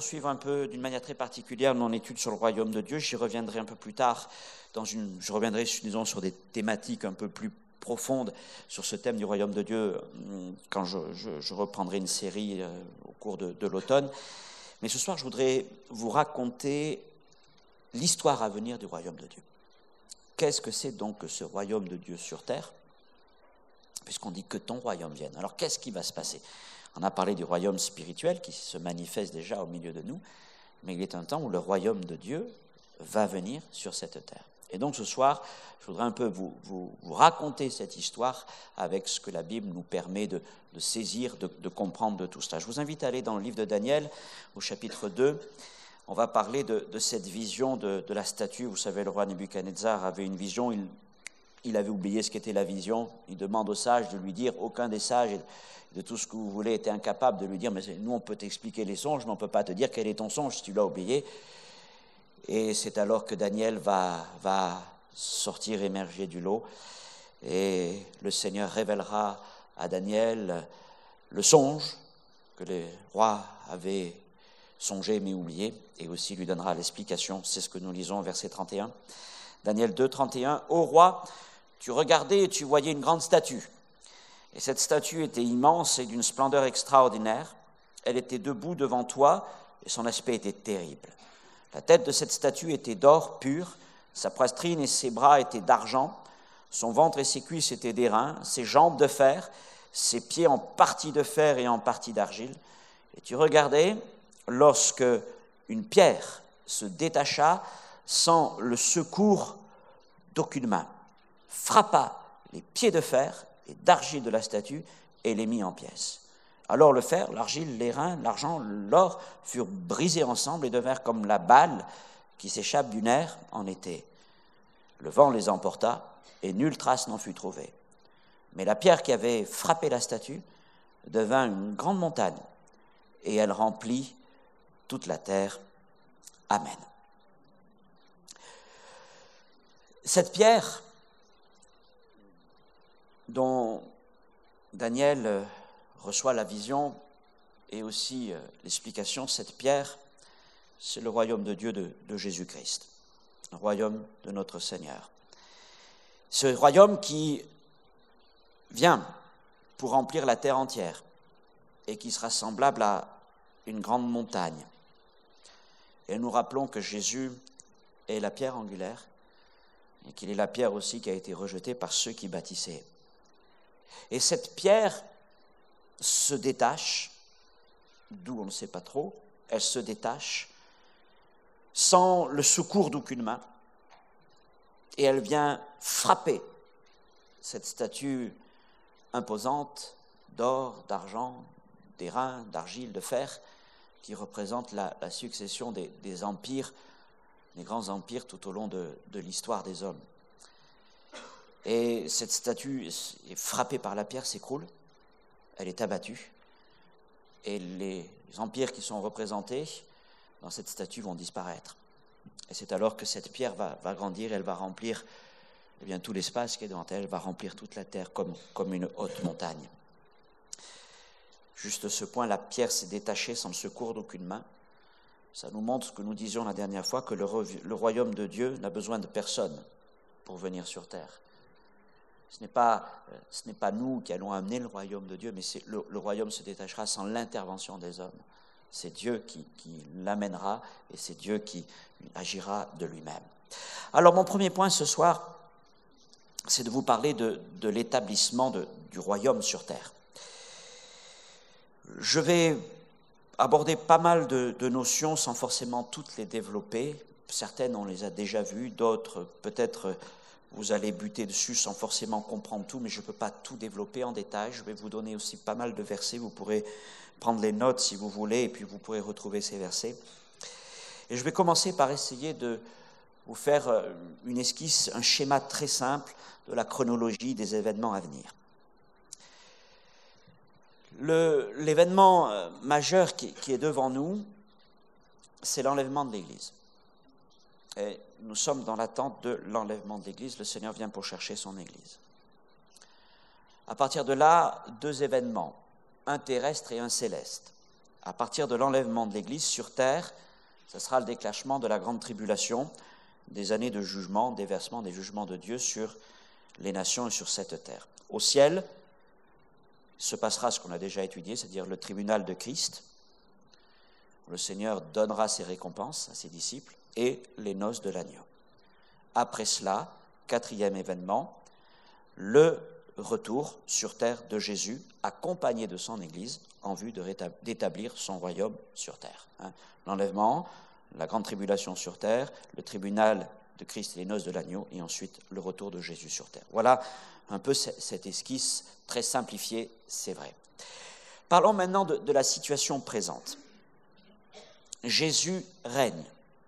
poursuivre un peu d'une manière très particulière mon étude sur le royaume de Dieu. J'y reviendrai un peu plus tard, je reviendrai disons, sur des thématiques un peu plus profondes sur ce thème du royaume de Dieu quand je reprendrai une série au cours de l'automne. Mais ce soir, je voudrais vous raconter l'histoire à venir du royaume de Dieu. Qu'est-ce que c'est donc que ce royaume de Dieu sur terre ? Puisqu'on dit que ton royaume vienne. Alors qu'est-ce qui va se passer ? On a parlé du royaume spirituel qui se manifeste déjà au milieu de nous, mais il est un temps où le royaume de Dieu va venir sur cette terre. Et donc ce soir, je voudrais un peu vous raconter cette histoire avec ce que la Bible nous permet de saisir, de comprendre de tout cela. Je vous invite à aller dans le livre de Daniel, au chapitre 2. On va parler de cette vision de la statue. Vous savez, le roi Nebuchadnezzar avait une vision, il avait oublié ce qu'était la vision. Il demande aux sages de lui dire, aucun des sages de tout ce que vous voulez était incapable de lui dire, mais nous on peut t'expliquer les songes, mais on ne peut pas te dire quel est ton songe si tu l'as oublié. Et c'est alors que Daniel va sortir, émerger du lot, et le Seigneur révélera à Daniel le songe que le roi avait songé mais oublié, et aussi lui donnera l'explication. C'est ce que nous lisons au verset 31. Daniel 2, 31. « Ô roi, tu regardais et tu voyais une grande statue. Et cette statue était immense et d'une splendeur extraordinaire. Elle était debout devant toi et son aspect était terrible. La tête de cette statue était d'or pur, sa poitrine et ses bras étaient d'argent, son ventre et ses cuisses étaient d'airain, ses jambes de fer, ses pieds en partie de fer et en partie d'argile. Et tu regardais lorsque une pierre se détacha sans le secours d'aucune main, frappa les pieds de fer et d'argile de la statue et les mit en pièces. Alors le fer, l'argile, l'airain, l'argent, l'or furent brisés ensemble et devinrent comme la balle qui s'échappe du nerf en été. Le vent les emporta et nulle trace n'en fut trouvée. Mais la pierre qui avait frappé la statue devint une grande montagne et elle remplit toute la terre. Amen. » Cette pierre dont Daniel reçoit la vision et aussi l'explication, cette pierre, c'est le royaume de Dieu de Jésus-Christ, le royaume de notre Seigneur. Ce royaume qui vient pour remplir la terre entière et qui sera semblable à une grande montagne. Et nous rappelons que Jésus est la pierre angulaire et qu'il est la pierre aussi qui a été rejetée par ceux qui bâtissaient. Et cette pierre se détache, d'où on ne sait pas trop, elle se détache sans le secours d'aucune main, et elle vient frapper cette statue imposante d'or, d'argent, d'airain, d'argile, de fer, qui représente la succession des empires, des grands empires tout au long de l'histoire des hommes. Et cette statue est frappée par la pierre, s'écroule, elle est abattue, et les empires qui sont représentés dans cette statue vont disparaître. Et c'est alors que cette pierre va grandir, elle va remplir tout l'espace qui est devant elle, va remplir toute la terre comme une haute montagne. Juste ce point, la pierre s'est détachée sans le secours d'aucune main. Ça nous montre ce que nous disions la dernière fois, que le royaume de Dieu n'a besoin de personne pour venir sur terre. Ce n'est pas nous qui allons amener le royaume de Dieu, mais le royaume se détachera sans l'intervention des hommes. C'est Dieu qui l'amènera et c'est Dieu qui agira de lui-même. Alors mon premier point ce soir, c'est de vous parler de l'établissement du royaume sur terre. Je vais aborder pas mal de notions sans forcément toutes les développer. Certaines, on les a déjà vues, d'autres, peut-être, vous allez buter dessus sans forcément comprendre tout, mais je ne peux pas tout développer en détail. Je vais vous donner aussi pas mal de versets. Vous pourrez prendre les notes si vous voulez, et puis vous pourrez retrouver ces versets. Et je vais commencer par essayer de vous faire une esquisse, un schéma très simple de la chronologie des événements à venir. L'événement majeur qui est devant nous, c'est l'enlèvement de l'Église. Et nous sommes dans l'attente de l'enlèvement de l'Église. Le Seigneur vient pour chercher son Église. À partir de là, deux événements, un terrestre et un céleste. à partir de l'enlèvement de l'Église sur terre, ce sera le déclenchement de la grande tribulation, des années de jugement, déversement des jugements de Dieu sur les nations et sur cette terre. Au ciel se passera ce qu'on a déjà étudié, c'est-à-dire le tribunal de Christ. Le Seigneur donnera ses récompenses à ses disciples et les noces de l'agneau. Après cela, quatrième événement, le retour sur terre de Jésus, accompagné de son Église, en vue d'établir son royaume sur terre. L'enlèvement, la grande tribulation sur terre, le tribunal de Christ et les noces de l'agneau, et ensuite le retour de Jésus sur terre. Voilà un peu cette esquisse très simplifiée, c'est vrai. Parlons maintenant de la situation présente. Jésus règne.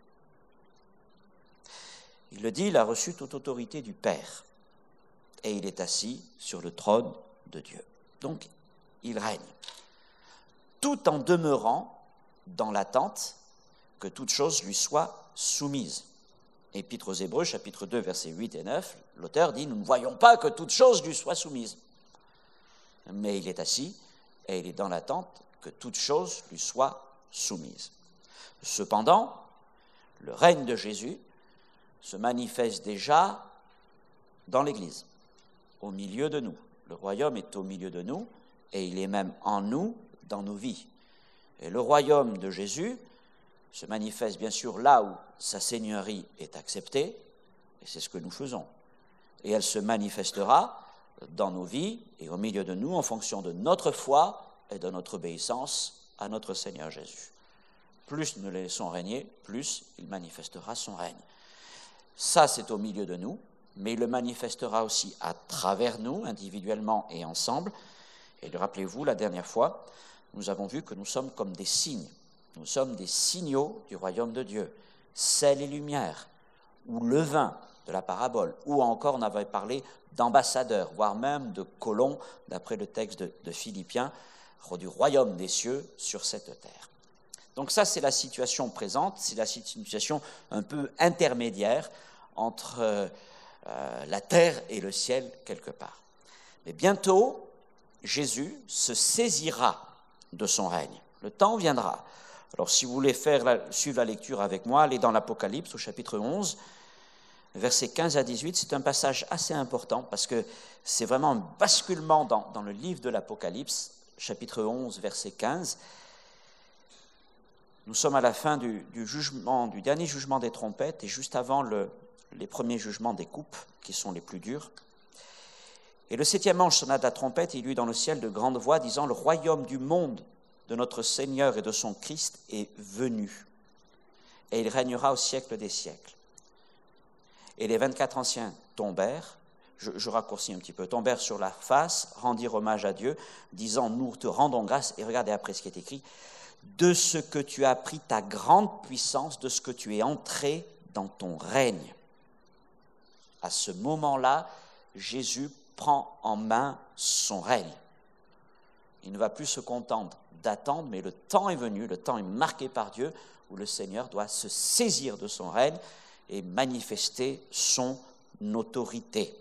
Il le dit, il a reçu toute autorité du Père et il est assis sur le trône de Dieu. Donc, il règne, tout en demeurant dans l'attente que toute chose lui soit soumise. Épître aux Hébreux, chapitre 2, versets 8 et 9, l'auteur dit « Nous ne voyons pas que toute chose lui soit soumise. » Mais il est assis et il est dans l'attente que toute chose lui soit soumise. Cependant, le règne de Jésus se manifeste déjà dans l'Église, au milieu de nous. Le royaume est au milieu de nous et il est même en nous, dans nos vies. Et le royaume de Jésus se manifeste bien sûr là où sa seigneurie est acceptée, et c'est ce que nous faisons. Et elle se manifestera dans nos vies et au milieu de nous en fonction de notre foi et de notre obéissance à notre Seigneur Jésus. Plus nous le laissons régner, plus il manifestera son règne. Ça, c'est au milieu de nous, mais il le manifestera aussi à travers nous, individuellement et ensemble. Et rappelez-vous, la dernière fois, nous avons vu que nous sommes comme des signes. Nous sommes des signaux du royaume de Dieu, sel et lumière, ou levain de la parabole, ou encore on avait parlé d'ambassadeurs, voire même de colons, d'après le texte de Philippiens, du royaume des cieux sur cette terre. Donc ça, c'est la situation présente, c'est la situation un peu intermédiaire entre la terre et le ciel, quelque part. Mais bientôt, Jésus se saisira de son règne. Le temps viendra. Alors, si vous voulez suivre la lecture avec moi, allez dans l'Apocalypse, au chapitre 11, versets 15 à 18. C'est un passage assez important parce que c'est vraiment un basculement dans le livre de l'Apocalypse, chapitre 11, verset 15. Nous sommes à la fin du dernier jugement des trompettes et juste avant les premiers jugements des coupes, qui sont les plus durs. Et le 7e ange sonna de la trompette et il y eut dans le ciel de grandes voix disant « Le royaume du monde de notre Seigneur et de son Christ est venu, et il régnera au siècle des siècles. » Et les 24 anciens tombèrent, je raccourcis un petit peu, tombèrent sur la face, rendirent hommage à Dieu, disant « Nous te rendons grâce. » Et regardez après ce qui est écrit « De ce que tu as pris ta grande puissance, de ce que tu es entré dans ton règne. » À ce moment-là, Jésus prend en main son règne. Il ne va plus se contenter d'attendre, mais le temps est venu, le temps est marqué par Dieu, où le Seigneur doit se saisir de son règne et manifester son autorité.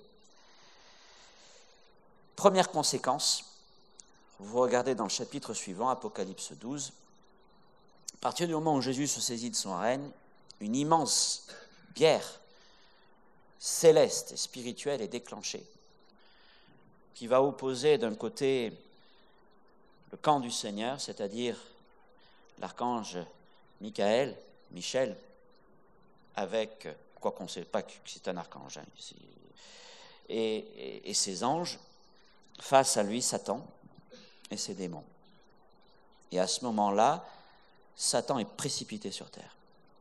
Première conséquence, vous regardez dans le chapitre suivant, Apocalypse 12, à partir du moment où Jésus se saisit de son règne, une immense guerre céleste et spirituelle est déclenchée, qui va opposer d'un côté le camp du Seigneur, c'est-à-dire l'archange Michel, avec, quoi qu'on ne sait pas que c'est un archange, et ses anges, face à lui Satan et ses démons. Et à ce moment-là, Satan est précipité sur terre.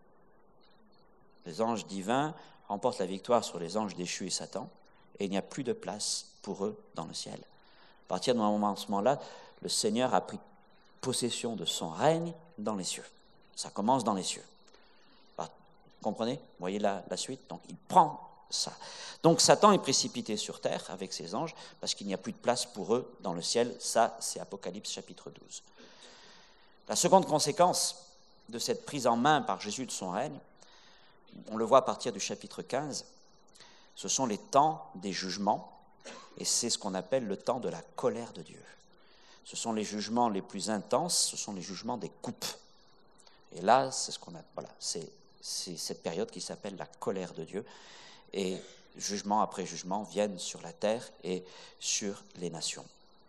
Les anges divins remportent la victoire sur les anges déchus et Satan, et il n'y a plus de place pour eux dans le ciel. À partir de ce moment-là, le Seigneur a pris possession de son règne dans les cieux. Ça commence dans les cieux. Vous comprenez? Vous voyez la suite? Donc, il prend ça. Donc, Satan est précipité sur terre avec ses anges parce qu'il n'y a plus de place pour eux dans le ciel. Ça, c'est Apocalypse chapitre 12. La seconde conséquence de cette prise en main par Jésus de son règne, on le voit à partir du chapitre 15, ce sont les temps des jugements, et c'est ce qu'on appelle le temps de la colère de Dieu. Ce sont les jugements les plus intenses, ce sont les jugements des coupes. Et là, c'est c'est cette période qui s'appelle la colère de Dieu. Et jugement après jugement viennent sur la terre et sur les nations.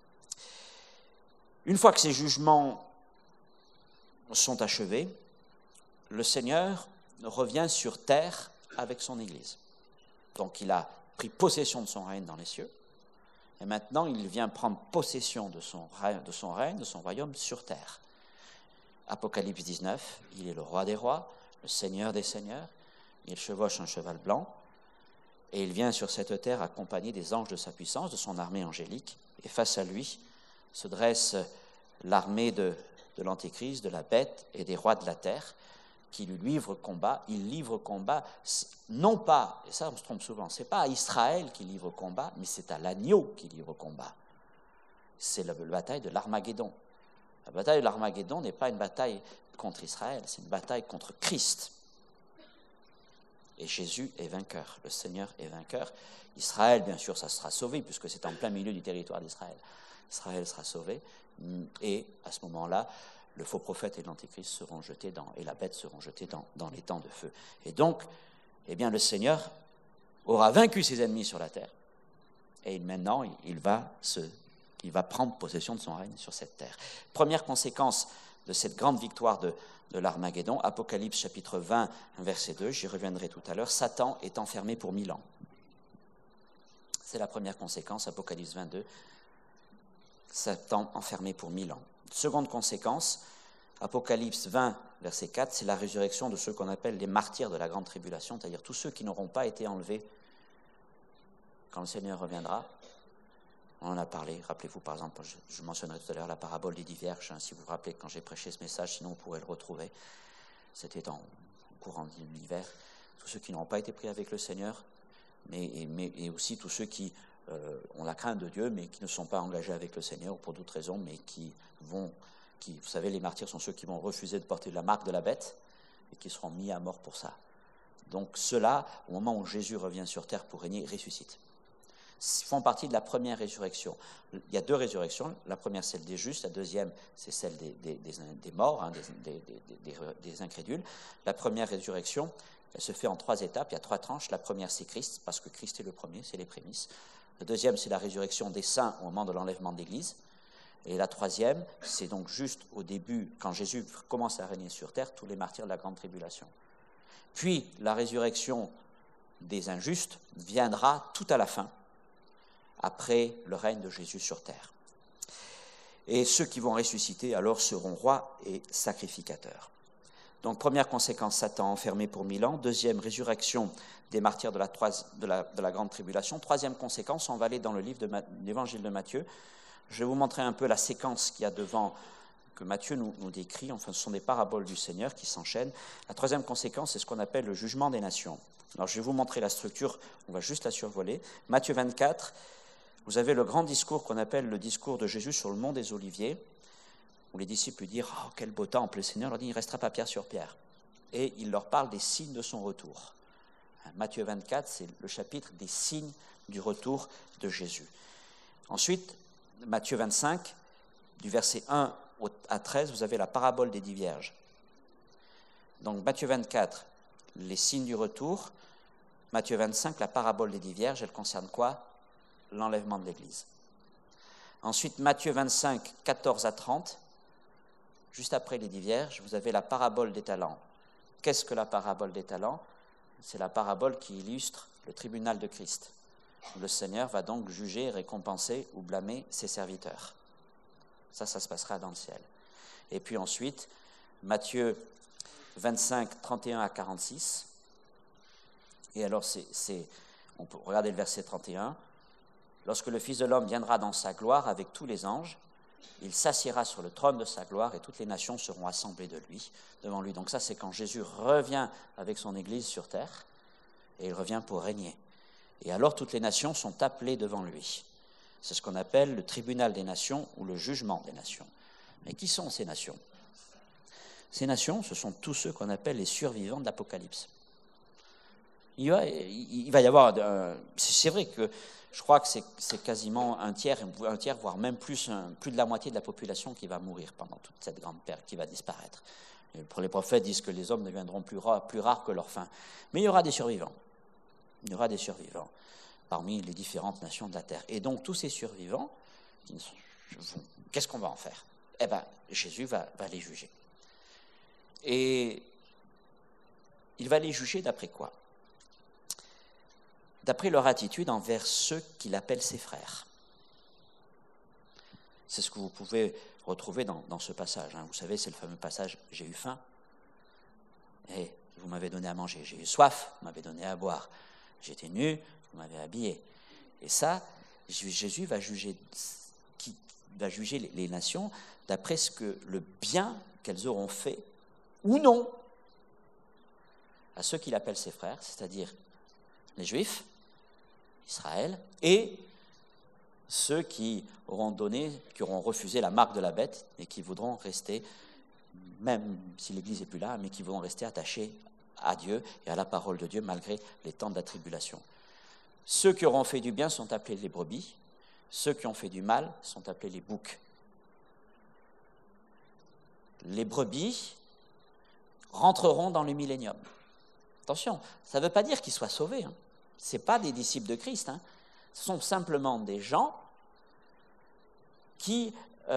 Une fois que ces jugements sont achevés, le Seigneur revient sur terre avec son Église. Donc il a pris possession de son règne dans les cieux, et maintenant il vient prendre possession de son règne, de son royaume sur terre. Apocalypse 19, il est le roi des rois, le Seigneur des seigneurs, il chevauche un cheval blanc, et il vient sur cette terre accompagné des anges de sa puissance, de son armée angélique, et face à lui se dresse l'armée de l'Antéchrist, de la bête et des rois de la terre, qui lui livrent combat. Il livre combat, non pas, et ça on se trompe souvent, c'est pas à Israël qui livre combat, mais c'est à l'agneau qui livre combat. C'est la bataille de l'Armageddon. La bataille de l'Armageddon n'est pas une bataille contre Israël, c'est une bataille contre Christ. Et Jésus est vainqueur, le Seigneur est vainqueur. Israël, bien sûr, ça sera sauvé, puisque c'est en plein milieu du territoire d'Israël. Israël sera sauvé, et à ce moment-là, le faux prophète et l'antéchrist seront jetés et la bête seront jetés dans les temps de feu. Et donc, eh bien, le Seigneur aura vaincu ses ennemis sur la terre, et maintenant, il va prendre possession de son règne sur cette terre. Première conséquence de cette grande victoire de l'Armageddon, Apocalypse chapitre 20, verset 2, j'y reviendrai tout à l'heure, Satan est enfermé pour 1000 ans. C'est la première conséquence, Apocalypse 22, Satan enfermé pour 1000 ans. Seconde conséquence, Apocalypse 20, verset 4, c'est la résurrection de ceux qu'on appelle les martyrs de la grande tribulation, c'est-à-dire tous ceux qui n'auront pas été enlevés quand le Seigneur reviendra. On en a parlé, rappelez-vous par exemple, je mentionnerai tout à l'heure la parabole des 10 vierges, si vous vous rappelez quand j'ai prêché ce message, sinon vous pourrez le retrouver. C'était en courant l'hiver. Tous ceux qui n'auront pas été pris avec le Seigneur, et aussi tous ceux qui ont la crainte de Dieu, mais qui ne sont pas engagés avec le Seigneur pour d'autres raisons, mais vous savez, les martyrs sont ceux qui vont refuser de porter la marque de la bête et qui seront mis à mort pour ça. Donc ceux-là, au moment où Jésus revient sur terre pour régner, ressuscitent. Ils font partie de la première résurrection. Il y a 2 résurrections. La première, celle des justes. La deuxième, c'est celle des morts, des incrédules. La première résurrection, elle se fait en 3 étapes. Il y a 3 tranches. La première, c'est Christ, parce que Christ est le premier, c'est les prémices. La deuxième, c'est la résurrection des saints au moment de l'enlèvement de l'Église. Et la troisième, c'est donc juste au début, quand Jésus commence à régner sur terre, tous les martyrs de la grande tribulation. Puis, la résurrection des injustes viendra tout à la fin, après le règne de Jésus sur terre. Et ceux qui vont ressusciter alors seront rois et sacrificateurs. Donc première conséquence, Satan enfermé pour 1000 ans. Deuxième, résurrection des martyrs de la grande tribulation. Troisième conséquence, on va aller dans le livre de l'Évangile de Matthieu. Je vais vous montrer un peu la séquence qu'il y a devant, que Matthieu nous décrit. Enfin, ce sont des paraboles du Seigneur qui s'enchaînent. La troisième conséquence, c'est ce qu'on appelle le jugement des nations. Alors je vais vous montrer la structure, on va juste la survoler. Matthieu 24, vous avez le grand discours qu'on appelle le discours de Jésus sur le mont des Oliviers, où les disciples lui disent « Oh, quel beau temple !» Le Seigneur leur dit « Il ne restera pas pierre sur pierre. » Et il leur parle des signes de son retour. Matthieu 24, c'est le chapitre des signes du retour de Jésus. Ensuite, Matthieu 25, du verset 1 à 13, vous avez la parabole des 10 vierges. Donc Matthieu 24, les signes du retour. Matthieu 25, la parabole des 10 vierges, elle concerne quoi? L'enlèvement de l'Église. Ensuite, Matthieu 25, 14 à 30, juste après les 10 vierges, vous avez la parabole des talents. Qu'est-ce que la parabole des talents? C'est la parabole qui illustre le tribunal de Christ. Le Seigneur va donc juger, récompenser ou blâmer ses serviteurs. Ça se passera dans le ciel. Et puis ensuite, Matthieu 25, 31 à 46. Et alors, on peut regarder le verset 31. Lorsque le Fils de l'homme viendra dans sa gloire avec tous les anges, il s'assiera sur le trône de sa gloire et toutes les nations seront assemblées devant lui. Donc ça, c'est quand Jésus revient avec son Église sur terre et il revient pour régner. Et alors, toutes les nations sont appelées devant lui. C'est ce qu'on appelle le tribunal des nations ou le jugement des nations. Mais qui sont ces nations? Ces nations, ce sont tous ceux qu'on appelle les survivants de l'Apocalypse. Il va y avoir, c'est vrai que je crois que c'est quasiment un tiers, voire même plus de la moitié de la population qui va mourir pendant toute cette grande perte, qui va disparaître. Les prophètes disent que les hommes deviendront plus rares que leur faim. Mais il y aura des survivants. Il y aura des survivants parmi les différentes nations de la terre. Et donc tous ces survivants, qu'est-ce qu'on va en faire? Eh bien, Jésus va les juger. Et il va les juger d'après quoi? D'après leur attitude envers ceux qu'il appelle ses frères. C'est ce que vous pouvez retrouver dans ce passage. Vous savez, c'est le fameux passage « J'ai eu faim et vous m'avez donné à manger. J'ai eu soif, vous m'avez donné à boire. J'étais nu, vous m'avez habillé. » Et ça, Jésus va juger les nations d'après ce que le bien qu'elles auront fait ou non à ceux qu'il appelle ses frères, c'est-à-dire les Juifs, Israël, et ceux qui auront refusé la marque de la bête et qui voudront rester, même si l'Église n'est plus là, mais qui voudront rester attachés à Dieu et à la parole de Dieu malgré les temps de la tribulation. Ceux qui auront fait du bien sont appelés les brebis, ceux qui ont fait du mal sont appelés les boucs. Les brebis rentreront dans le millénium. Attention, ça ne veut pas dire qu'ils soient sauvés. Ce n'est pas des disciples de Christ. Ce sont simplement des gens qui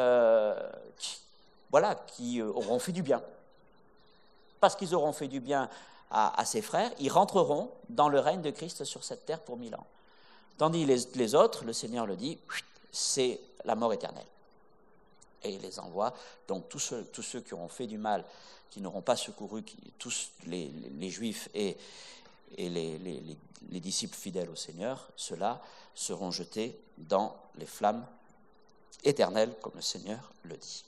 auront fait du bien. Parce qu'ils auront fait du bien à ses frères, ils rentreront dans le règne de Christ sur cette terre pour 1000 ans. Tandis les autres, le Seigneur le dit, c'est la mort éternelle. Et il les envoie. Donc tous ceux qui auront fait du mal, qui n'auront pas secouru, tous les Juifs et les disciples fidèles au Seigneur, ceux-là seront jetés dans les flammes éternelles, comme le Seigneur le dit.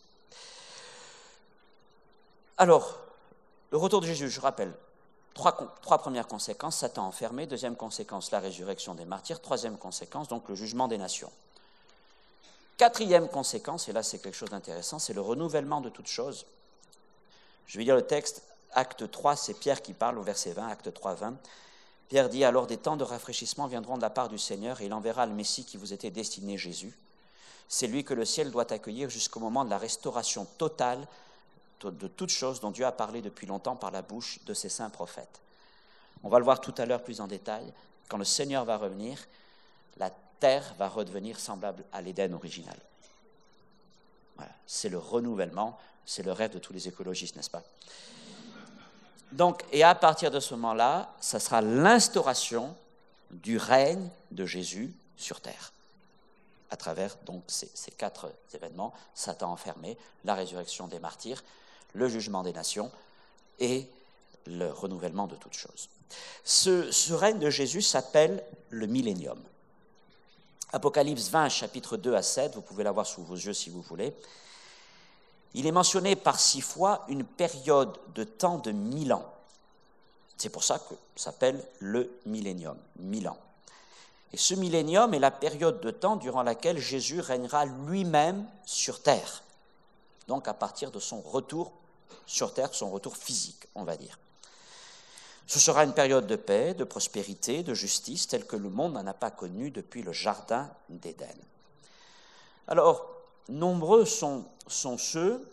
Alors, le retour de Jésus, je rappelle, trois premières conséquences, Satan enfermé, deuxième conséquence, la résurrection des martyrs, troisième conséquence, donc le jugement des nations. Quatrième conséquence, et là c'est quelque chose d'intéressant, c'est le renouvellement de toutes choses. Je vais lire le texte, acte 3, c'est Pierre qui parle au verset 20, acte 3, 20. Pierre dit, alors des temps de rafraîchissement viendront de la part du Seigneur et il enverra le Messie qui vous était destiné, Jésus. C'est lui que le ciel doit accueillir jusqu'au moment de la restauration totale de toutes choses dont Dieu a parlé depuis longtemps par la bouche de ses saints prophètes. On va le voir tout à l'heure plus en détail. Quand le Seigneur va revenir, la terre va redevenir semblable à l'Éden original. Voilà. C'est le renouvellement, c'est le rêve de tous les écologistes, n'est-ce pas? Donc, et à partir de ce moment-là, ça sera l'instauration du règne de Jésus sur terre. À travers donc ces 4 événements, Satan enfermé, la résurrection des martyrs, le jugement des nations et le renouvellement de toutes choses. Ce règne de Jésus s'appelle le millénium. Apocalypse 20, chapitre 2 à 7, vous pouvez l'avoir sous vos yeux si vous voulez. Il est mentionné par 6 fois une période de temps de 1000 ans. C'est pour ça que ça s'appelle le millénium, 1000 ans. Et ce millénium est la période de temps durant laquelle Jésus régnera lui-même sur terre. Donc à partir de son retour sur terre, son retour physique, on va dire. Ce sera une période de paix, de prospérité, de justice, telle que le monde n'en a pas connue depuis le jardin d'Éden. Alors, nombreux sont ceux,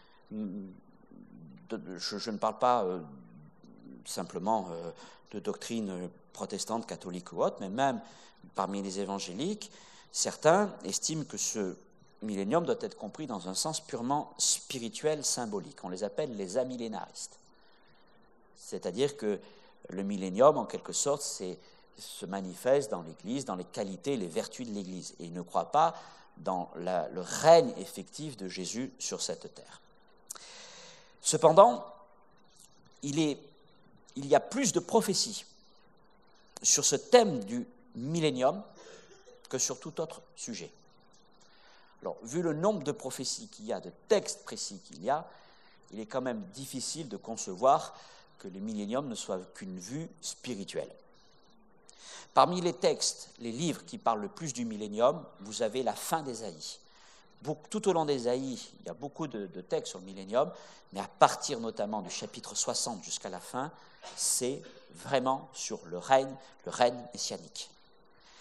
je ne parle pas simplement de doctrine protestante, catholique ou autre, mais même parmi les évangéliques, certains estiment que ce millénium doit être compris dans un sens purement spirituel, symbolique. On les appelle les amillénaristes. C'est-à-dire que le millénium, en quelque sorte, se manifeste dans l'Église, dans les qualités et les vertus de l'Église. Et ils ne croient pas dans le règne effectif de Jésus sur cette terre. Cependant, il y a plus de prophéties sur ce thème du millénium que sur tout autre sujet. Alors, vu le nombre de prophéties qu'il y a, de textes précis qu'il y a, il est quand même difficile de concevoir que le millénium ne soit qu'une vue spirituelle. Parmi les textes, les livres qui parlent le plus du millénium, vous avez la fin d'Ésaïe. Tout au long d'Ésaïe, il y a beaucoup de textes sur le millénium, mais à partir notamment du chapitre 60 jusqu'à la fin, c'est vraiment sur le règne messianique.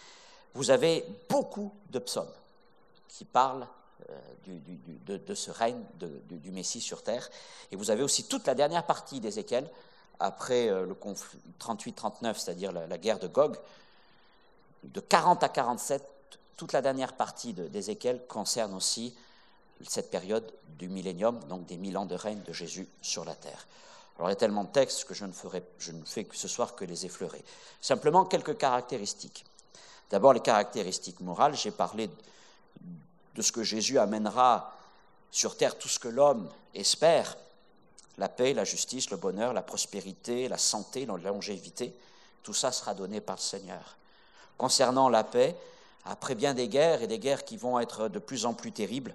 vous avez beaucoup de psaumes qui parlent de ce règne du Messie sur terre. Et vous avez aussi toute la dernière partie d'Ézéchiel, après le conflit 38-39, c'est-à-dire la guerre de Gog, de 40 à 47, toute la dernière partie d'Ézéchiel concerne aussi cette période du millénium, donc des 1000 ans de règne de Jésus sur la terre. Alors il y a tellement de textes que je ne fais que ce soir que les effleurer. Simplement quelques caractéristiques. D'abord les caractéristiques morales, j'ai parlé de ce que Jésus amènera sur terre, tout ce que l'homme espère, la paix, la justice, le bonheur, la prospérité, la santé, la longévité, tout ça sera donné par le Seigneur. Concernant la paix, après bien des guerres, et des guerres qui vont être de plus en plus terribles,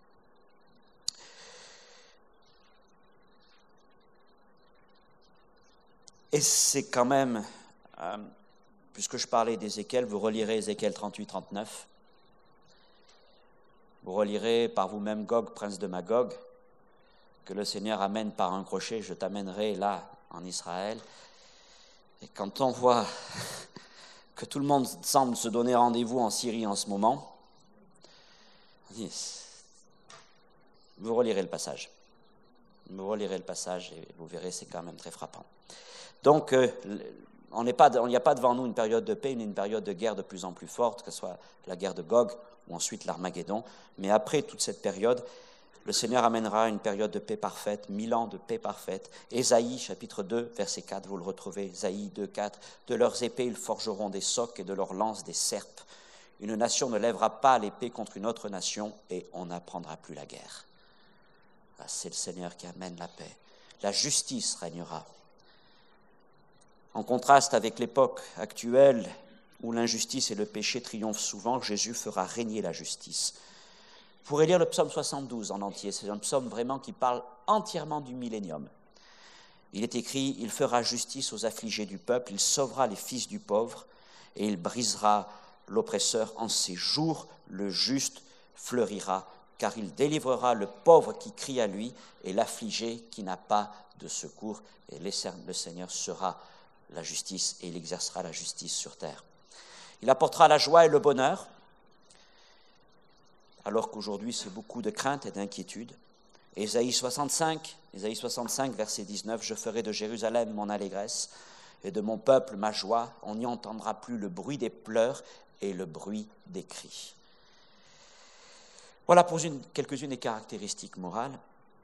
et c'est quand même, puisque je parlais d'Ézéchiel, vous relirez Ézéchiel 38-39, vous relirez par vous-même Gog, prince de Magog, que le Seigneur amène par un crochet, je t'amènerai là, en Israël. Et quand on voit que tout le monde semble se donner rendez-vous en Syrie en ce moment, vous relirez le passage. Vous relirez le passage et vous verrez, c'est quand même très frappant. Donc, il n'y a pas devant nous une période de paix, mais une période de guerre de plus en plus forte, que ce soit la guerre de Gog ou ensuite l'Armageddon. Mais après toute cette période, le Seigneur amènera une période de paix parfaite, 1000 ans de paix parfaite. Ésaïe, chapitre 2, verset 4, vous le retrouvez, Ésaïe 2, 4. De leurs épées, ils forgeront des socs et de leurs lances des serpes. Une nation ne lèvera pas l'épée contre une autre nation et on n'apprendra plus la guerre. Ah, c'est le Seigneur qui amène la paix. La justice régnera. En contraste avec l'époque actuelle où l'injustice et le péché triomphent souvent, Jésus fera régner la justice. Vous pourrez lire le psaume 72 en entier. C'est un psaume vraiment qui parle entièrement du millénium. Il est écrit « Il fera justice aux affligés du peuple, il sauvera les fils du pauvre et il brisera l'oppresseur. En ces jours, le juste fleurira, car il délivrera le pauvre qui crie à lui et l'affligé qui n'a pas de secours. Et le Seigneur sera la justice et il exercera la justice sur terre. Il apportera la joie et le bonheur, alors qu'aujourd'hui c'est beaucoup de crainte et d'inquiétude. Ésaïe 65, verset 19, « Je ferai de Jérusalem mon allégresse et de mon peuple ma joie. On n'y entendra plus le bruit des pleurs et le bruit des cris. » Voilà pour quelques-unes des caractéristiques morales.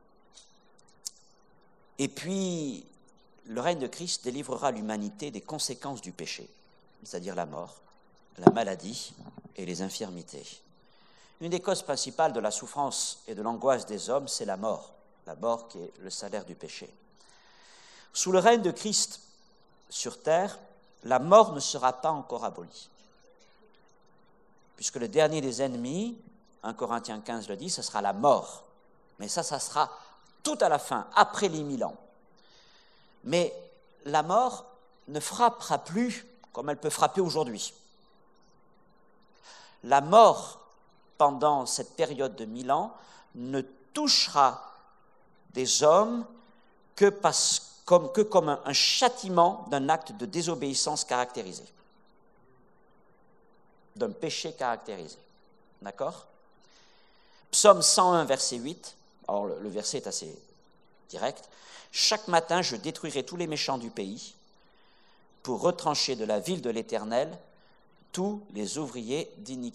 Et puis, le règne de Christ délivrera l'humanité des conséquences du péché, c'est-à-dire la mort, la maladie et les infirmités. Une des causes principales de la souffrance et de l'angoisse des hommes, c'est la mort qui est le salaire du péché. Sous le règne de Christ sur terre, la mort ne sera pas encore abolie, puisque le dernier des ennemis, 1 Corinthiens 15 le dit, ce sera la mort. Mais ça sera tout à la fin, après les 1000 ans. Mais la mort ne frappera plus comme elle peut frapper aujourd'hui. La mort, pendant cette période de 1000 ans, ne touchera des hommes que comme un châtiment d'un acte de désobéissance caractérisé, d'un péché caractérisé. D'accord ? Psaume 101, verset 8, alors le verset est assez direct. « Chaque matin, je détruirai tous les méchants du pays pour retrancher de la ville de l'Éternel tous les ouvriers d'iniquité. »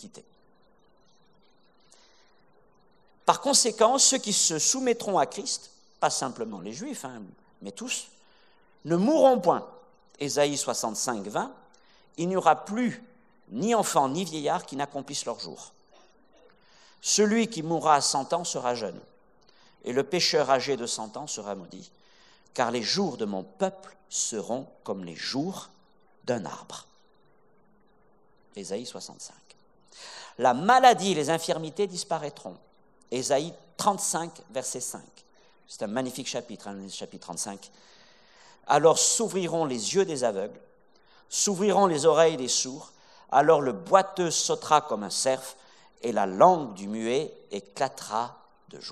Par conséquent, ceux qui se soumettront à Christ, pas simplement les Juifs, mais tous, ne mourront point. Ésaïe 65, 20, « Il n'y aura plus ni enfant ni vieillard qui n'accomplissent leur jour. Celui qui mourra à 100 ans sera jeune, et le pécheur âgé de 100 ans sera maudit, car les jours de mon peuple seront comme les jours d'un arbre. » Ésaïe 65. La maladie et les infirmités disparaîtront. Ésaïe 35, verset 5. C'est un magnifique chapitre, le chapitre 35. « Alors s'ouvriront les yeux des aveugles, s'ouvriront les oreilles des sourds, alors le boiteux sautera comme un cerf, et la langue du muet éclatera de joie. »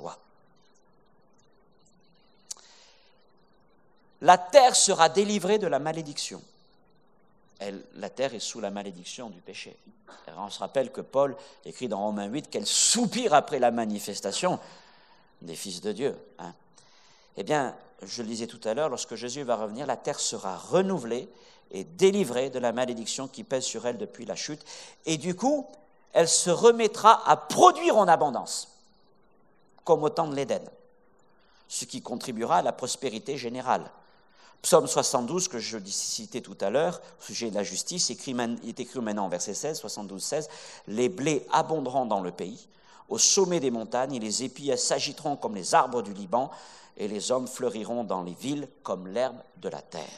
La terre sera délivrée de la malédiction. la terre est sous la malédiction du péché. Alors on se rappelle que Paul écrit dans Romains 8 qu'elle soupire après la manifestation des fils de Dieu. Hein. Eh bien, je le disais tout à l'heure, lorsque Jésus va revenir, la terre sera renouvelée et délivrée de la malédiction qui pèse sur elle depuis la chute. Et du coup, elle se remettra à produire en abondance, comme au temps de l'Éden, ce qui contribuera à la prospérité générale. Psaume 72, que je citais tout à l'heure, au sujet de la justice, il est écrit maintenant en verset 16, 72, 16, « Les blés abonderont dans le pays, au sommet des montagnes, et les épis s'agiteront comme les arbres du Liban, et les hommes fleuriront dans les villes comme l'herbe de la terre. »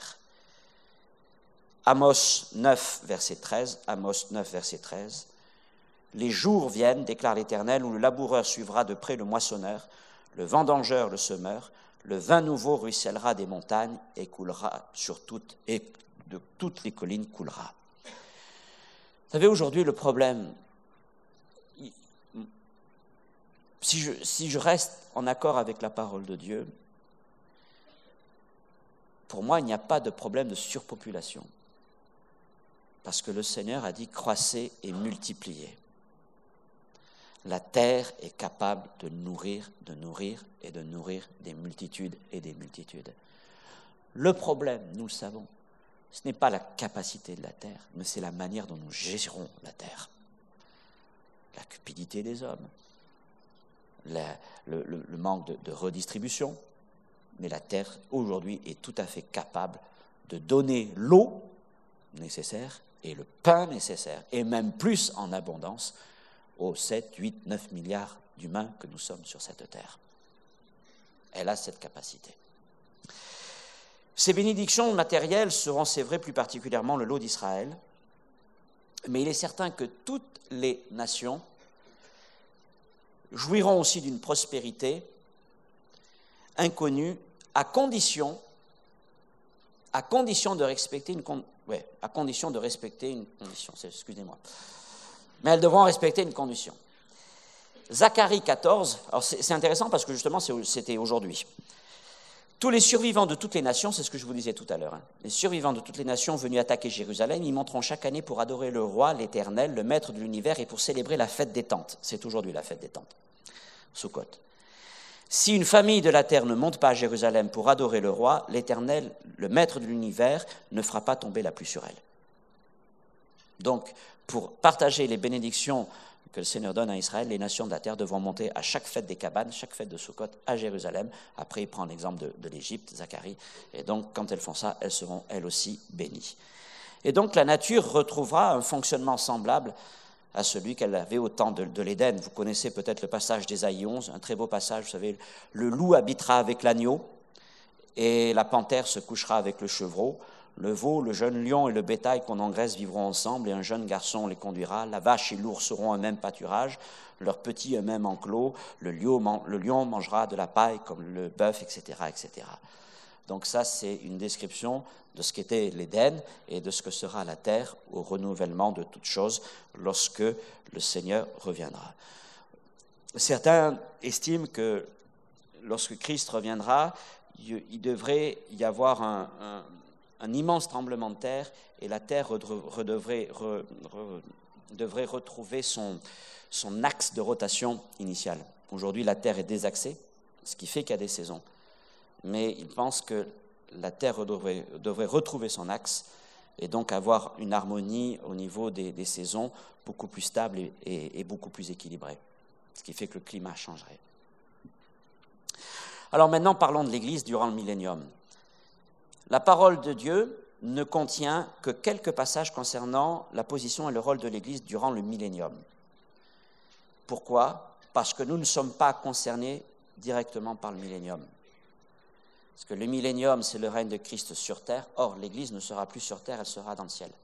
Amos 9, verset 13, Amos 9, verset 13, « Les jours viennent, déclare l'Éternel, où le laboureur suivra de près le moissonneur, le vendangeur le semeur, le vin nouveau ruissellera des montagnes et coulera sur toutes, et de toutes les collines coulera. » Vous savez, aujourd'hui, le problème, si je reste en accord avec la parole de Dieu, pour moi, il n'y a pas de problème de surpopulation. Parce que le Seigneur a dit « croissez et multipliez ». La terre est capable de nourrir et de nourrir des multitudes et des multitudes. Le problème, nous le savons, ce n'est pas la capacité de la terre, mais c'est la manière dont nous gérons la terre. La cupidité des hommes, le manque de redistribution, mais la terre, aujourd'hui, est tout à fait capable de donner l'eau nécessaire et le pain nécessaire, et même plus en abondance, aux 7, 8, 9 milliards d'humains que nous sommes sur cette terre. Elle a cette capacité. Ces bénédictions matérielles seront, c'est vrai, plus particulièrement le lot d'Israël, mais il est certain que toutes les nations jouiront aussi d'une prospérité inconnue à condition de respecter une condition, excusez-moi. Mais elles devront respecter une condition. Zacharie 14, alors c'est intéressant parce que justement c'était aujourd'hui. Tous les survivants de toutes les nations, c'est ce que je vous disais tout à l'heure, les survivants de toutes les nations venus attaquer Jérusalem, ils monteront chaque année pour adorer le roi, l'Éternel, le maître de l'univers, et pour célébrer la fête des tentes. C'est aujourd'hui la fête des tentes, Sukkot. Si une famille de la terre ne monte pas à Jérusalem pour adorer le roi, l'Éternel, le maître de l'univers, ne fera pas tomber la pluie sur elle. Donc, pour partager les bénédictions que le Seigneur donne à Israël, les nations de la terre devront monter à chaque fête des cabanes, chaque fête de Sukkot à Jérusalem. Après, il prend l'exemple de l'Égypte, Zacharie. Et donc, quand elles font ça, elles seront elles aussi bénies. Et donc, la nature retrouvera un fonctionnement semblable à celui qu'elle avait au temps de l'Éden. Vous connaissez peut-être le passage d'Ésaïe 11, un très beau passage, vous savez, le loup habitera avec l'agneau et la panthère se couchera avec le chevreau. Le veau, le jeune lion et le bétail qu'on engraisse vivront ensemble, et un jeune garçon les conduira. La vache et l'ours auront un même pâturage, leurs petits un même enclos. Le lion mangera de la paille comme le bœuf, etc., etc. Donc ça, c'est une description de ce qu'était l'Éden et de ce que sera la terre au renouvellement de toutes choses lorsque le Seigneur reviendra. Certains estiment que lorsque Christ reviendra, il devrait y avoir un immense tremblement de terre et la terre devrait retrouver son axe de rotation initial. Aujourd'hui, la terre est désaxée, ce qui fait qu'il y a des saisons. Mais ils pensent que la terre devrait retrouver son axe et donc avoir une harmonie au niveau des saisons beaucoup plus stable et beaucoup plus équilibrée, ce qui fait que le climat changerait. Alors maintenant, parlons de l'Église durant le millénium. La parole de Dieu ne contient que quelques passages concernant la position et le rôle de l'Église durant le millénium. Pourquoi ? Parce que nous ne sommes pas concernés directement par le millénium. Parce que le millénium, c'est le règne de Christ sur terre. Or, l'Église ne sera plus sur terre, elle sera dans le ciel.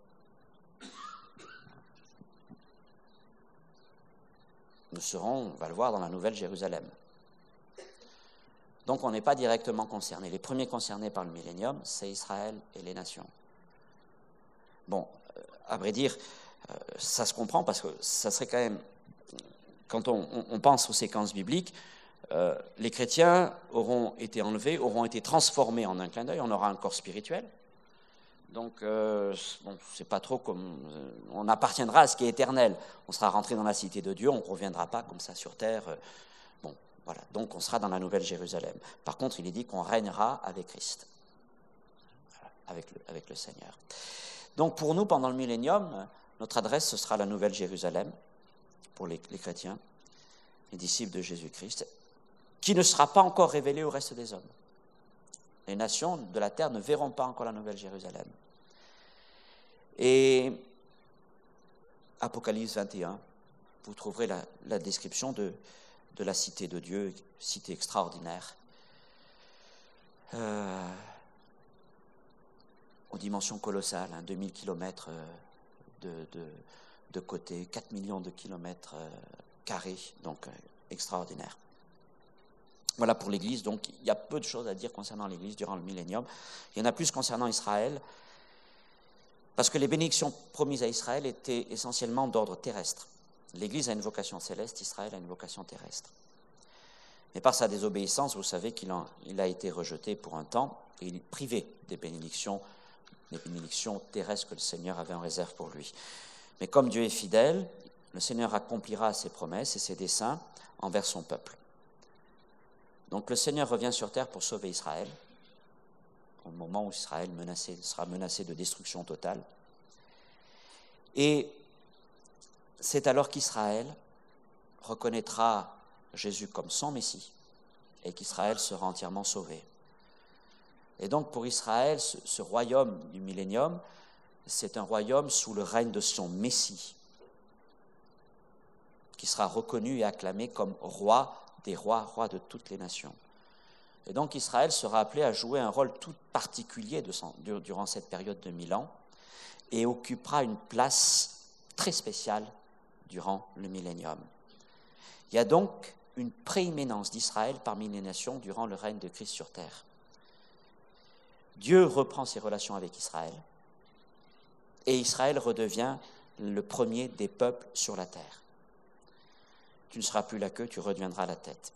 Nous serons, on va le voir, dans la Nouvelle Jérusalem. Donc, on n'est pas directement concernés. Les premiers concernés par le millénium, c'est Israël et les nations. Bon, à vrai dire, ça se comprend parce que ça serait quand même, quand on pense aux séquences bibliques, les chrétiens auront été enlevés, auront été transformés en un clin d'œil, on aura un corps spirituel, Donc, bon, c'est pas trop comme... on appartiendra à ce qui est éternel. On sera rentré dans la cité de Dieu, on ne reviendra pas comme ça sur terre. Bon, voilà. Donc, on sera dans la Nouvelle Jérusalem. Par contre, il est dit qu'on régnera avec Christ, avec le Seigneur. Donc, pour nous, pendant le millénium, notre adresse, ce sera la Nouvelle Jérusalem, pour les chrétiens, les disciples de Jésus-Christ, qui ne sera pas encore révélée au reste des hommes. Les nations de la terre ne verront pas encore la Nouvelle Jérusalem. Et Apocalypse 21, vous trouverez la description de la cité de Dieu, cité extraordinaire, aux dimensions colossales, 2000 kilomètres de côté, 4 millions de kilomètres carrés, donc extraordinaire. Voilà pour l'Église, donc il y a peu de choses à dire concernant l'Église durant le millénium. Il y en a plus concernant Israël, parce que les bénédictions promises à Israël étaient essentiellement d'ordre terrestre. L'Église a une vocation céleste, Israël a une vocation terrestre. Mais par sa désobéissance, vous savez qu'il a été rejeté pour un temps, et il est privé des bénédictions terrestres que le Seigneur avait en réserve pour lui. Mais comme Dieu est fidèle, le Seigneur accomplira ses promesses et ses desseins envers son peuple. Donc le Seigneur revient sur terre pour sauver Israël, au moment où Israël sera menacé de destruction totale. Et c'est alors qu'Israël reconnaîtra Jésus comme son Messie et qu'Israël sera entièrement sauvé. Et donc pour Israël, ce royaume du millénium, c'est un royaume sous le règne de son Messie, qui sera reconnu et acclamé comme roi des rois, roi de toutes les nations. Et donc Israël sera appelé à jouer un rôle tout particulier durant cette période de 1000 ans et occupera une place très spéciale durant le millénium. Il y a donc une prééminence d'Israël parmi les nations durant le règne de Christ sur terre. Dieu reprend ses relations avec Israël et Israël redevient le premier des peuples sur la terre. Tu ne seras plus la queue, tu redeviendras la tête.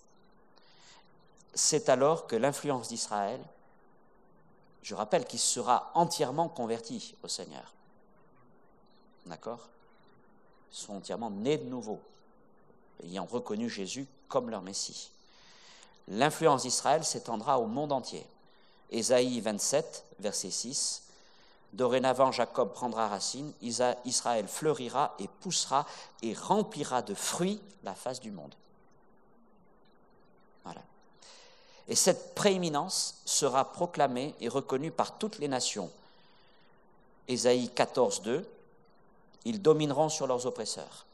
C'est alors que l'influence d'Israël, je rappelle qu'il sera entièrement converti au Seigneur. D'accord ? Ils sont entièrement nés de nouveau, ayant reconnu Jésus comme leur Messie. L'influence d'Israël s'étendra au monde entier. Ésaïe 27, verset 6. Dorénavant, Jacob prendra racine, Israël fleurira et poussera et remplira de fruits la face du monde. Voilà. Et cette prééminence sera proclamée et reconnue par toutes les nations. Ésaïe 14, 2, ils domineront sur leurs oppresseurs.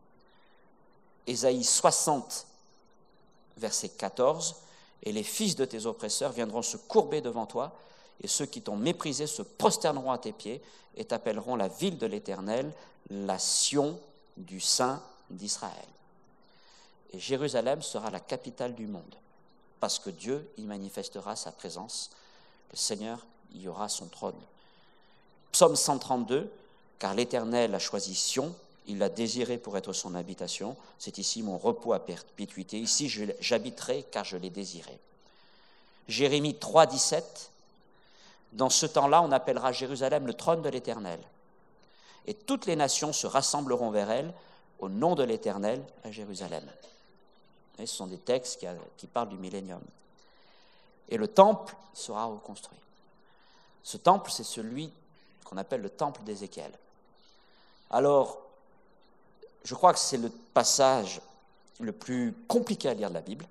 Ésaïe 60, verset 14, et les fils de tes oppresseurs viendront se courber devant toi, et ceux qui t'ont méprisé se prosterneront à tes pieds et t'appelleront la ville de l'Éternel, la Sion du Saint d'Israël. Et Jérusalem sera la capitale du monde, parce que Dieu y manifestera sa présence. Le Seigneur y aura son trône. Psaume 132, car l'Éternel a choisi Sion, il l'a désiré pour être son habitation. C'est ici mon repos à perpétuité. Ici j'habiterai car je l'ai désiré. Jérémie 3, 17, dans ce temps-là, on appellera Jérusalem le trône de l'Éternel. Et toutes les nations se rassembleront vers elle au nom de l'Éternel à Jérusalem. Et ce sont des textes qui parlent du millénium. Et le temple sera reconstruit. Ce temple, c'est celui qu'on appelle le temple d'Ézéchiel. Alors, je crois que c'est le passage le plus compliqué à lire de la Bible.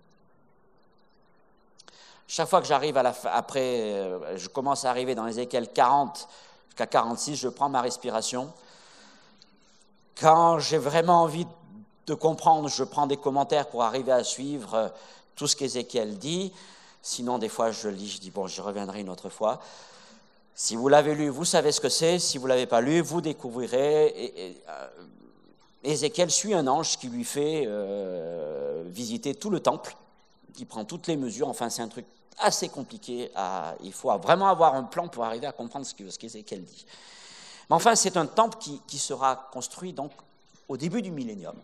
Chaque fois que j'arrive je commence à arriver dans Ézéchiel 40 jusqu'à 46, je prends ma respiration. Quand j'ai vraiment envie de comprendre, je prends des commentaires pour arriver à suivre tout ce qu'Ézéchiel dit. Sinon, des fois, je lis, je dis, bon, je reviendrai une autre fois. Si vous l'avez lu, vous savez ce que c'est. Si vous ne l'avez pas lu, vous découvrirez. Ézéchiel suit un ange qui lui fait visiter tout le temple, qui prend toutes les mesures. Enfin, c'est un truc assez compliqué. Il faut vraiment avoir un plan pour arriver à comprendre ce qu'Ézéchiel dit. Mais enfin, c'est un temple qui sera construit donc au début du millénium.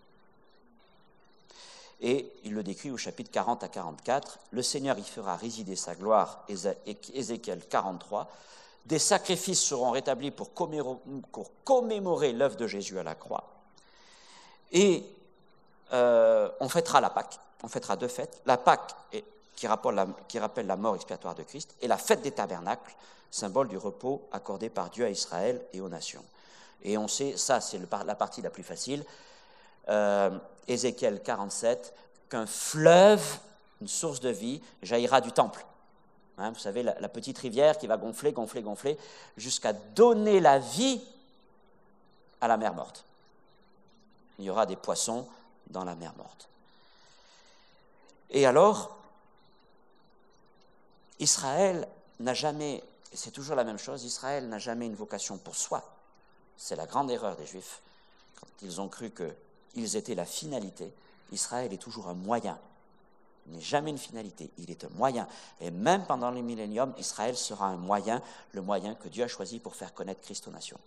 Et il le décrit au chapitre 40 à 44. Le Seigneur y fera résider sa gloire, Ézéchiel 43. Des sacrifices seront rétablis pour commémorer l'œuvre de Jésus à la croix. Et on fêtera la Pâque. On fêtera 2 fêtes. La Pâque, qui rappelle la mort expiatoire de Christ, et la fête des tabernacles, symbole du repos accordé par Dieu à Israël et aux nations. Et on sait, ça c'est la partie la plus facile, Ézéchiel 47, qu'un fleuve, une source de vie, jaillira du temple. Hein, vous savez, la petite rivière qui va gonfler, jusqu'à donner la vie à la mer morte. Il y aura des poissons dans la mer morte. Et alors, Israël n'a jamais, et c'est toujours la même chose, Israël n'a jamais une vocation pour soi. C'est la grande erreur des Juifs. Quand ils ont cru qu'ils étaient la finalité, Israël est toujours un moyen. Il n'est jamais une finalité, il est un moyen. Et même pendant le millénium, Israël sera un moyen, le moyen que Dieu a choisi pour faire connaître Christ aux nations.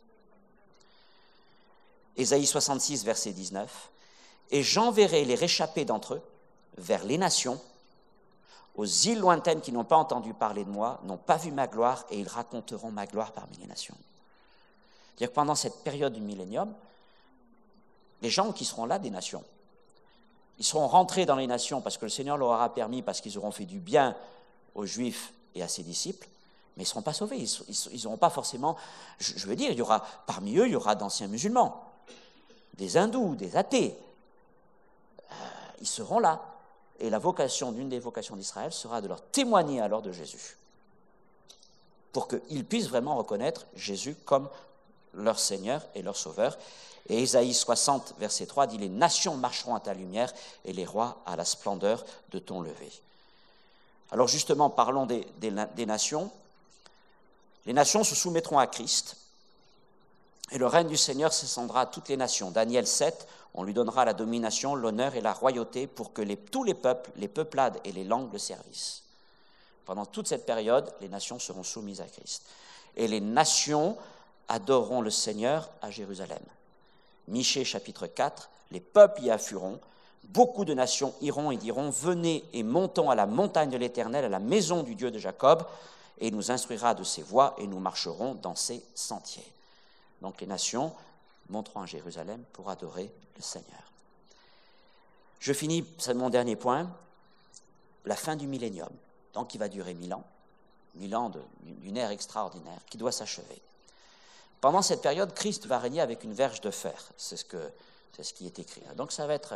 Ésaïe 66, verset 19. « Et j'enverrai les réchappés d'entre eux vers les nations, aux îles lointaines qui n'ont pas entendu parler de moi, n'ont pas vu ma gloire, et ils raconteront ma gloire parmi les nations. » C'est-à-dire que pendant cette période du millénium, les gens qui seront là des nations, ils seront rentrés dans les nations parce que le Seigneur leur aura permis, parce qu'ils auront fait du bien aux Juifs et à ses disciples, mais ils ne seront pas sauvés, ils n'auront pas forcément, je veux dire, parmi eux, il y aura d'anciens musulmans, des hindous, des athées, ils seront là. Et l'une des vocations d'Israël sera de leur témoigner alors de Jésus, pour qu'ils puissent vraiment reconnaître Jésus comme leur Seigneur et leur Sauveur. Et Ésaïe 60, verset 3, dit « Les nations marcheront à ta lumière et les rois à la splendeur de ton lever. » Alors justement, parlons des nations. Les nations se soumettront à Christ et le règne du Seigneur s'étendra à toutes les nations. Daniel 7, on lui donnera la domination, l'honneur et la royauté pour que tous les peuples, les peuplades et les langues le servissent. Pendant toute cette période, les nations seront soumises à Christ. Et les nations adoreront le Seigneur à Jérusalem. Michée chapitre 4, les peuples y afflueront, beaucoup de nations iront et diront « Venez et montons à la montagne de l'Éternel, à la maison du Dieu de Jacob, et il nous instruira de ses voies, et nous marcherons dans ses sentiers. » Donc les nations monteront à Jérusalem pour adorer le Seigneur. Je finis, c'est mon dernier point, la fin du millénium, donc qui va durer 1000 ans d'une ère extraordinaire, qui doit s'achever. Pendant cette période, Christ va régner avec une verge de fer. C'est ce qui est écrit. Donc ça va être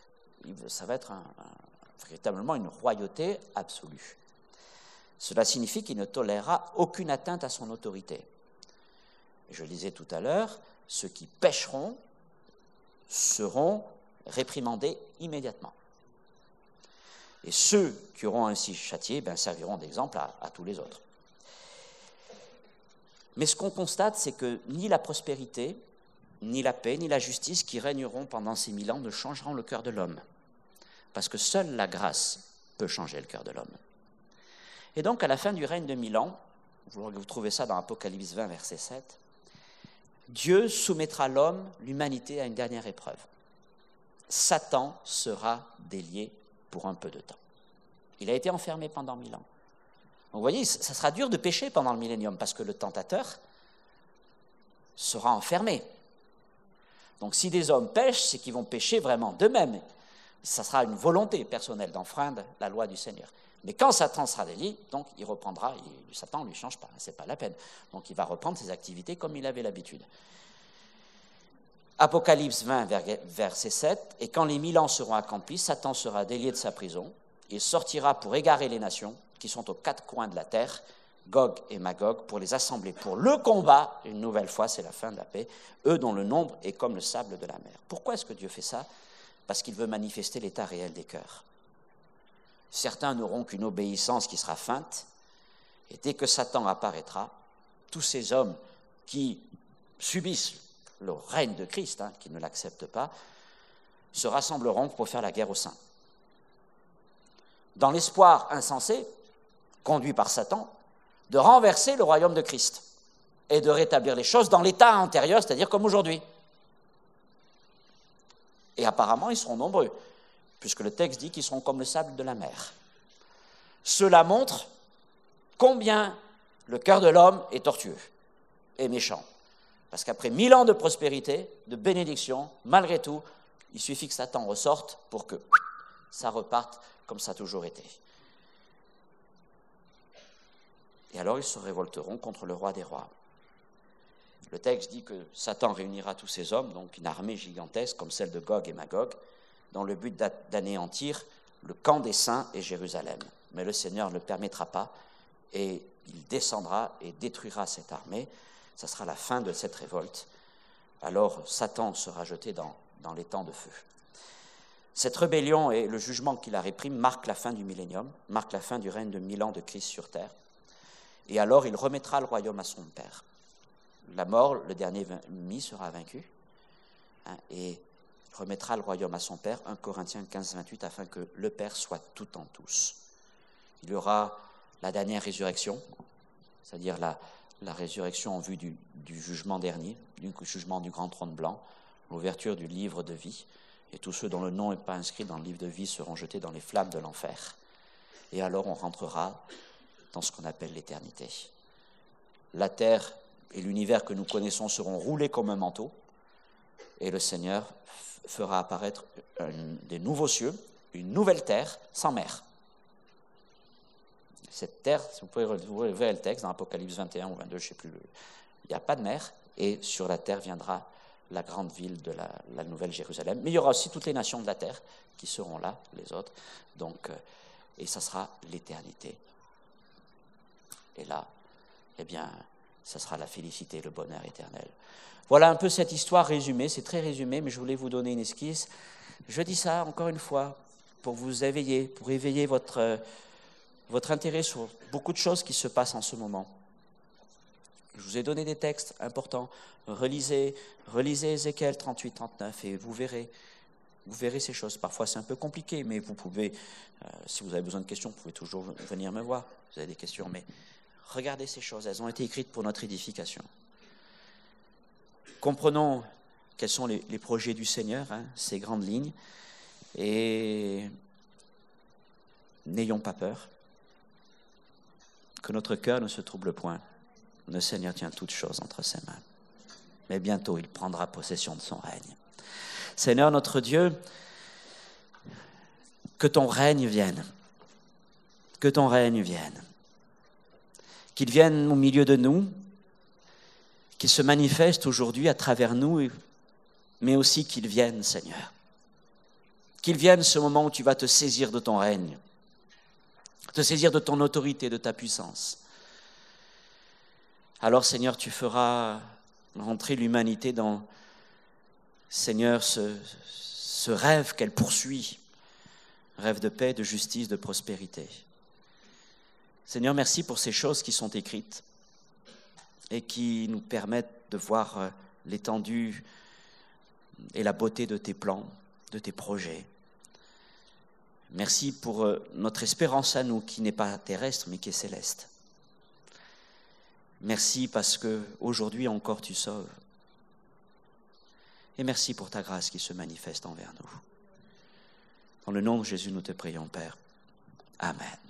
véritablement une royauté absolue. Cela signifie qu'il ne tolérera aucune atteinte à son autorité. Je le disais tout à l'heure, ceux qui pécheront seront réprimandés immédiatement. Et ceux qui auront ainsi châtié serviront d'exemple à tous les autres. Mais ce qu'on constate, c'est que ni la prospérité, ni la paix, ni la justice qui régneront pendant ces 1000 ans ne changeront le cœur de l'homme. Parce que seule la grâce peut changer le cœur de l'homme. Et donc, à la fin du règne de 1000 ans, vous trouvez ça dans Apocalypse 20, verset 7, Dieu soumettra l'homme, l'humanité, à une dernière épreuve. Satan sera délié pour un peu de temps. Il a été enfermé pendant 1000 ans. Donc, vous voyez, ça sera dur de pécher pendant le millénium parce que le tentateur sera enfermé. Donc, si des hommes pêchent, c'est qu'ils vont pécher vraiment d'eux-mêmes. Ça sera une volonté personnelle d'enfreindre la loi du Seigneur. Mais quand Satan sera délié, donc il reprendra, Satan ne lui change pas, ce n'est pas la peine. Donc, il va reprendre ses activités comme il avait l'habitude. Apocalypse 20, verset 7, « Et quand les 1000 ans seront accomplis, Satan sera délié de sa prison. Il sortira pour égarer les nations qui sont aux 4 coins de la terre, Gog et Magog, pour les assembler pour le combat. Une nouvelle fois, c'est la fin de la paix, eux dont le nombre est comme le sable de la mer. » Pourquoi est-ce que Dieu fait ça? Parce qu'il veut manifester l'état réel des cœurs. Certains n'auront qu'une obéissance qui sera feinte, et dès que Satan apparaîtra, tous ces hommes qui subissent le règne de Christ, qui ne l'acceptent pas, se rassembleront pour faire la guerre aux saints. Dans l'espoir insensé, conduit par Satan, de renverser le royaume de Christ et de rétablir les choses dans l'état antérieur, c'est-à-dire comme aujourd'hui. Et apparemment, ils seront nombreux, puisque le texte dit qu'ils seront comme le sable de la mer. Cela montre combien Le cœur de l'homme est tortueux et méchant. Parce qu'après 1000 ans de prospérité, de bénédiction, malgré tout, il suffit que Satan ressorte pour que ça reparte comme ça a toujours été. Et alors ils se révolteront contre le roi des rois. Le texte dit que Satan réunira tous ses hommes, donc une armée gigantesque comme celle de Gog et Magog, dans le but d'anéantir le camp des saints et Jérusalem. Mais le Seigneur ne le permettra pas et il descendra et détruira cette armée. Ça sera la fin de cette révolte. Alors Satan sera jeté dans les temps de feu. Cette rébellion et le jugement qui la réprime marquent la fin du millénium, marquent la fin du règne de 1000 ans de Christ sur terre. Et alors il remettra le royaume à son Père. La mort, le dernier ennemi, sera vaincu. Et il remettra le royaume à son Père, 1 Corinthiens 15, 28, afin que le Père soit tout en tous. Il y aura la dernière résurrection, c'est-à-dire la résurrection en vue du jugement dernier, du jugement du grand trône blanc, l'ouverture du livre de vie. Et tous ceux dont le nom n'est pas inscrit dans le livre de vie seront jetés dans les flammes de l'enfer. Et alors on rentrera dans ce qu'on appelle l'éternité. La terre et l'univers que nous connaissons seront roulés comme un manteau, et le Seigneur fera apparaître des nouveaux cieux, une nouvelle terre sans mer. Cette terre, si vous pouvez ouvrir le texte dans Apocalypse 21 ou 22, je ne sais plus, il n'y a pas de mer, et sur la terre viendra la grande ville de la Nouvelle Jérusalem. Mais il y aura aussi toutes les nations de la terre qui seront là, les autres. Donc, et ça sera l'éternité. Et là, eh bien, ça sera la félicité, le bonheur éternel. Voilà un peu cette histoire résumée. C'est très résumé, mais je voulais vous donner une esquisse. Je dis ça encore une fois pour vous éveiller, pour éveiller votre intérêt sur beaucoup de choses qui se passent en ce moment. Je vous ai donné des textes importants. Relisez Ézéchiel 38, 39 et vous verrez ces choses. Parfois, c'est un peu compliqué, mais vous pouvez, si vous avez besoin de questions, vous pouvez toujours venir me voir. Vous avez des questions, mais regardez ces choses. Elles ont été écrites pour notre édification. Comprenons quels sont les projets du Seigneur, ces grandes lignes, et n'ayons pas peur. Que notre cœur ne se trouble point. Le Seigneur tient toutes choses entre ses mains. Mais bientôt, il prendra possession de son règne. Seigneur notre Dieu, que ton règne vienne. Que ton règne vienne. Qu'il vienne au milieu de nous, qu'il se manifeste aujourd'hui à travers nous, mais aussi qu'il vienne, Seigneur. Qu'il vienne ce moment où tu vas te saisir de ton règne, te saisir de ton autorité, de ta puissance. Alors, Seigneur, tu feras rentrer l'humanité dans, Seigneur, ce rêve qu'elle poursuit, rêve de paix, de justice, de prospérité. Seigneur, merci pour ces choses qui sont écrites et qui nous permettent de voir l'étendue et la beauté de tes plans, de tes projets. Merci pour notre espérance à nous qui n'est pas terrestre mais qui est céleste. Merci parce qu'aujourd'hui encore tu sauves. Et merci pour ta grâce qui se manifeste envers nous. Dans le nom de Jésus, nous te prions, Père. Amen.